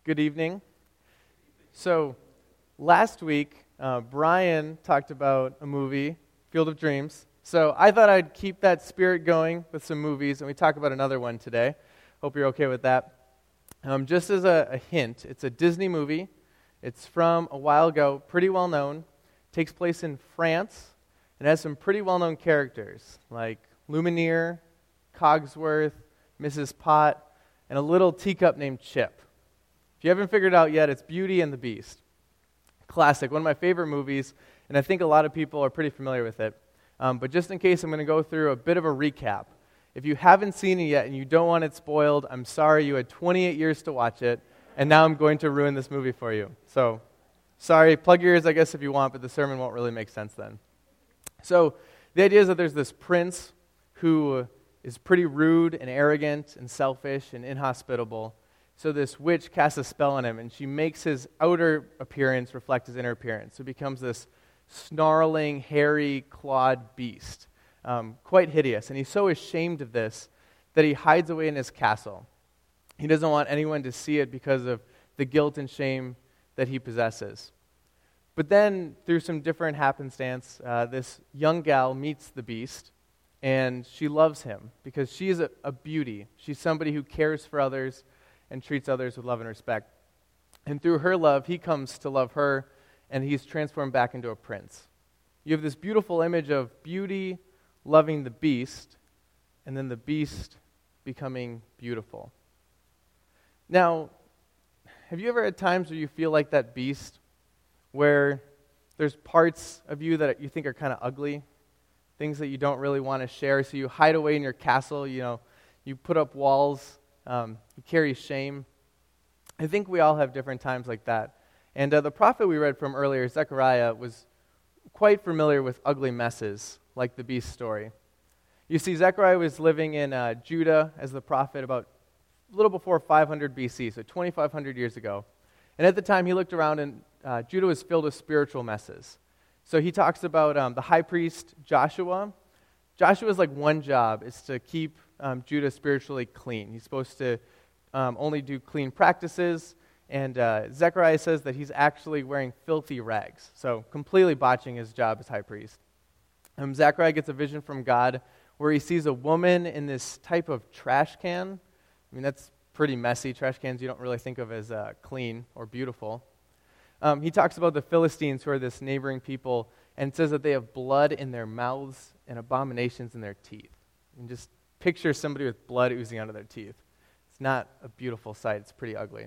Good evening. So, last week, Brian talked about a movie, Field of Dreams. So, I thought I'd keep that spirit going with some movies, and we talk about another one today. Hope you're okay with that. Just as a hint, it's a Disney movie. It's from a while ago, pretty well known. Takes place in France. It has some pretty well-known characters, like Lumiere, Cogsworth, Mrs. Pot, and a little teacup named Chip. If you haven't figured it out yet, it's Beauty and the Beast. Classic, one of my favorite movies, and I think a lot of people are pretty familiar with it. But just in case, I'm going to go through a bit of a recap. If you haven't seen it yet and you don't want it spoiled, I'm sorry, you had 28 years to watch it, and now I'm going to ruin this movie for you. So, sorry, plug your ears, I guess, if you want, but the sermon won't really make sense then. So, the idea is that there's this prince who is pretty rude and arrogant and selfish and inhospitable. So this witch casts a spell on him, and she makes his outer appearance reflect his inner appearance. So he becomes this snarling, hairy, clawed beast, quite hideous. And he's so ashamed of this that he hides away in his castle. He doesn't want anyone to see it because of the guilt and shame that he possesses. But then, through some different happenstance, this young gal meets the beast, and she loves him because she is a beauty. She's somebody who cares for others and treats others with love and respect. And through her love, he comes to love her, and he's transformed back into a prince. You have this beautiful image of beauty loving the beast, and then the beast becoming beautiful. Now, have you ever had times where you feel like that beast, where there's parts of you that you think are kind of ugly, things that you don't really want to share, so you hide away in your castle, you put up walls, you carry shame. I think we all have different times like that. And the prophet we read from earlier, Zechariah, was quite familiar with ugly messes, like the beast story. You see, Zechariah was living in Judah as the prophet about a little before 500 BC, so 2,500 years ago. And at the time, he looked around, and Judah was filled with spiritual messes. So he talks about the high priest Joshua. Joshua's like one job is to keep Judah spiritually clean. He's supposed to only do clean practices, and Zechariah says that he's actually wearing filthy rags, so completely botching his job as high priest. Zechariah gets a vision from God where he sees a woman in this type of trash can. I mean, that's pretty messy. Trash cans you don't really think of as clean or beautiful. He talks about the Philistines, who are this neighboring people, and says that they have blood in their mouths and abominations in their teeth. And just picture somebody with blood oozing out of their teeth. It's not a beautiful sight. It's pretty ugly.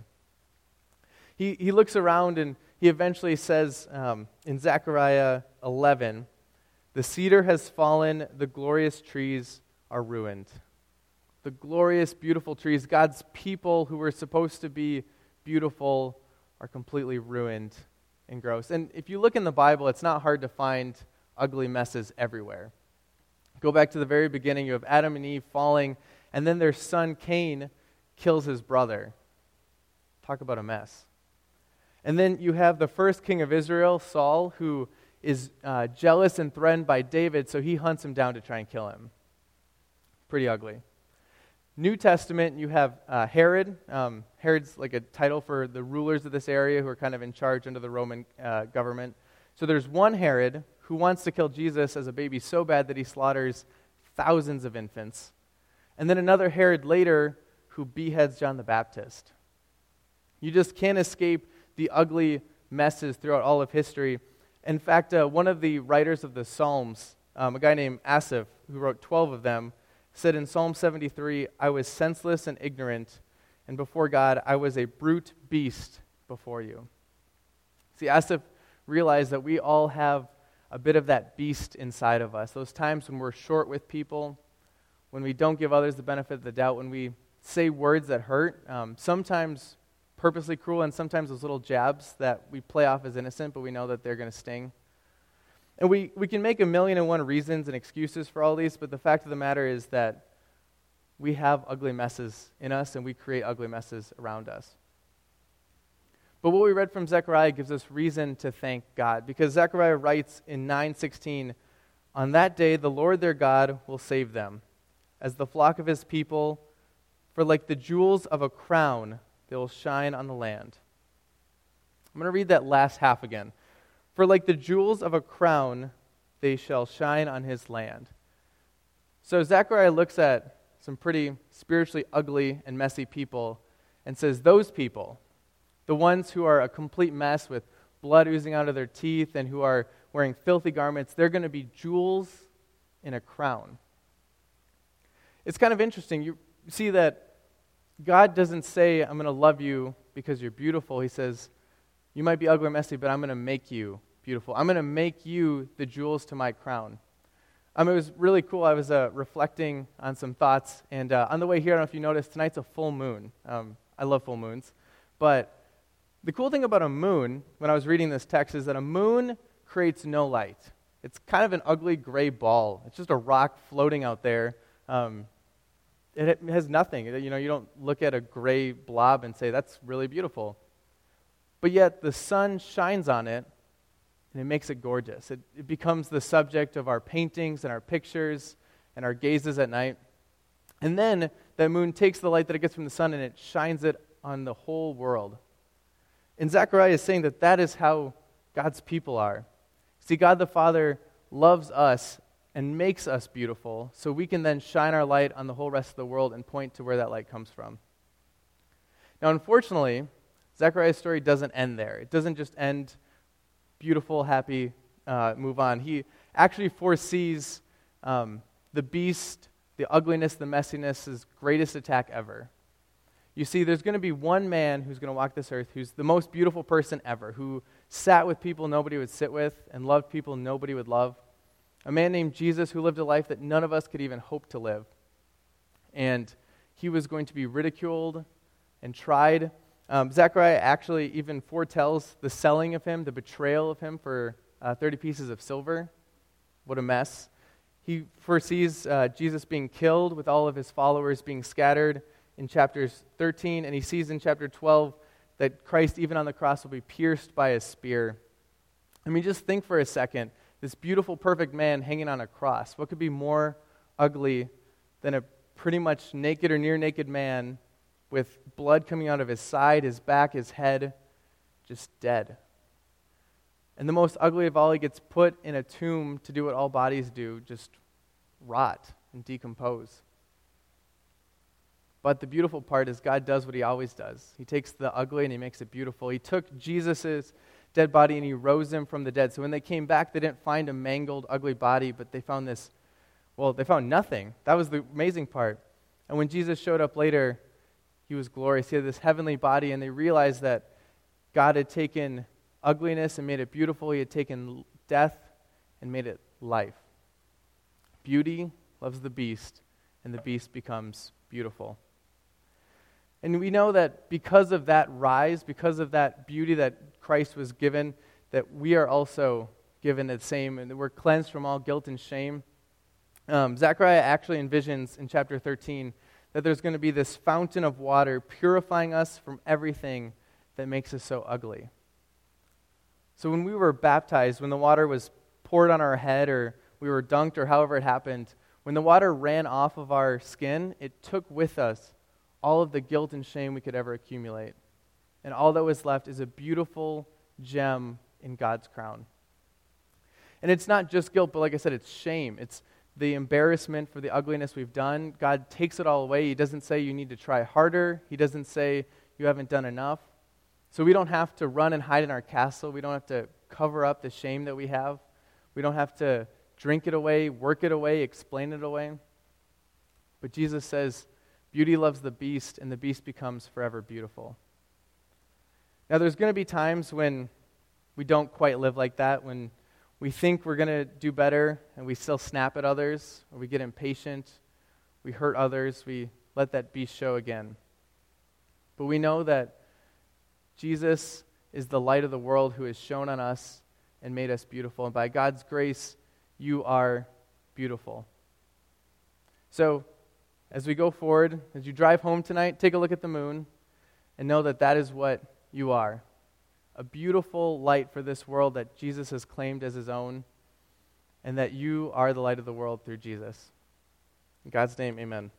He looks around, and he eventually says in Zechariah 11, "The cedar has fallen, the glorious trees are ruined." The glorious, beautiful trees, God's people who were supposed to be beautiful, are completely ruined and gross. And if you look in the Bible, it's not hard to find ugly messes everywhere. Go back to the very beginning. You have Adam and Eve falling, and then their son Cain kills his brother. Talk about a mess. And then you have the first king of Israel, Saul, who is jealous and threatened by David, so he hunts him down to try and kill him. Pretty ugly. New Testament, you have Herod. Herod's like a title for the rulers of this area who are kind of in charge under the Roman government. So there's one Herod who wants to kill Jesus as a baby so bad that he slaughters thousands of infants. And then another Herod later who beheads John the Baptist. You just can't escape the ugly messes throughout all of history. In fact, one of the writers of the Psalms, a guy named Asaph, who wrote 12 of them, said in Psalm 73, "I was senseless and ignorant, and before God I was a brute beast before you." See, Asaph realized that we all have a bit of that beast inside of us. Those times when we're short with people, when we don't give others the benefit of the doubt, when we say words that hurt, sometimes purposely cruel, and sometimes those little jabs that we play off as innocent, but we know that they're going to sting. And we can make 1,000,001 reasons and excuses for all these, but the fact of the matter is that we have ugly messes in us, and we create ugly messes around us. But what we read from Zechariah gives us reason to thank God, because Zechariah writes in 9:16, "On that day the Lord their God will save them, as the flock of his people, for like the jewels of a crown they will shine on the land. I'm going to read that last half again. For like the jewels of a crown, they shall shine on his land. So Zechariah looks at some pretty spiritually ugly and messy people and says, those people, the ones who are a complete mess with blood oozing out of their teeth and who are wearing filthy garments, they're going to be jewels in a crown. It's kind of interesting. You see that God doesn't say, I'm going to love you because you're beautiful. He says, you might be ugly or messy, but I'm going to make you beautiful. I'm going to make you the jewels to my crown. It was really cool. I was reflecting on some thoughts, and on the way here, I don't know if you noticed, tonight's a full moon. I love full moons. But the cool thing about a moon, when I was reading this text, is that a moon creates no light. It's kind of an ugly gray ball. It's just a rock floating out there. It has nothing. You don't look at a gray blob and say, that's really beautiful. But yet the sun shines on it, and it makes it gorgeous. It becomes the subject of our paintings and our pictures and our gazes at night. And then that moon takes the light that it gets from the sun and it shines it on the whole world. And Zechariah is saying that that is how God's people are. See, God the Father loves us and makes us beautiful so we can then shine our light on the whole rest of the world and point to where that light comes from. Now, unfortunately, Zechariah's story doesn't end there. It doesn't just end beautiful, happy, move on. He actually foresees the beast, the ugliness, the messiness, his greatest attack ever. You see, there's going to be one man who's going to walk this earth who's the most beautiful person ever, who sat with people nobody would sit with and loved people nobody would love. A man named Jesus who lived a life that none of us could even hope to live. And he was going to be ridiculed and tried. Zechariah actually even foretells the selling of him, the betrayal of him for 30 pieces of silver. What a mess. He foresees Jesus being killed with all of his followers being scattered in chapters 13, and he sees in chapter 12 that Christ, even on the cross, will be pierced by a spear. I mean, just think for a second, this beautiful, perfect man hanging on a cross. What could be more ugly than a pretty much naked or near-naked man with blood coming out of his side, his back, his head, just dead? And the most ugly of all, he gets put in a tomb to do what all bodies do, just rot and decompose. But the beautiful part is God does what he always does. He takes the ugly and he makes it beautiful. He took Jesus' dead body and he rose him from the dead. So when they came back, they didn't find a mangled, ugly body, but they found they found nothing. That was the amazing part. And when Jesus showed up later, he was glorious. He had this heavenly body, and they realized that God had taken ugliness and made it beautiful. He had taken death and made it life. Beauty loves the beast, and the beast becomes beautiful. And we know that because of that rise, because of that beauty that Christ was given, that we are also given the same, and that we're cleansed from all guilt and shame. Zechariah actually envisions in chapter 13 that there's going to be this fountain of water purifying us from everything that makes us so ugly. So when we were baptized, when the water was poured on our head or we were dunked or however it happened, when the water ran off of our skin, it took with us all of the guilt and shame we could ever accumulate. And all that was left is a beautiful gem in God's crown. And it's not just guilt, but like I said, it's shame. It's the embarrassment for the ugliness we've done. God takes it all away. He doesn't say you need to try harder. He doesn't say you haven't done enough. So we don't have to run and hide in our castle. We don't have to cover up the shame that we have. We don't have to drink it away, work it away, explain it away. But Jesus says, beauty loves the beast, and the beast becomes forever beautiful. Now, there's going to be times when we don't quite live like that, when we think we're going to do better, and we still snap at others, or we get impatient, we hurt others, we let that beast show again. But we know that Jesus is the light of the world who has shone on us and made us beautiful. And by God's grace, you are beautiful. So, as we go forward, as you drive home tonight, take a look at the moon and know that that is what you are. A beautiful light for this world that Jesus has claimed as his own, and that you are the light of the world through Jesus. In God's name, amen.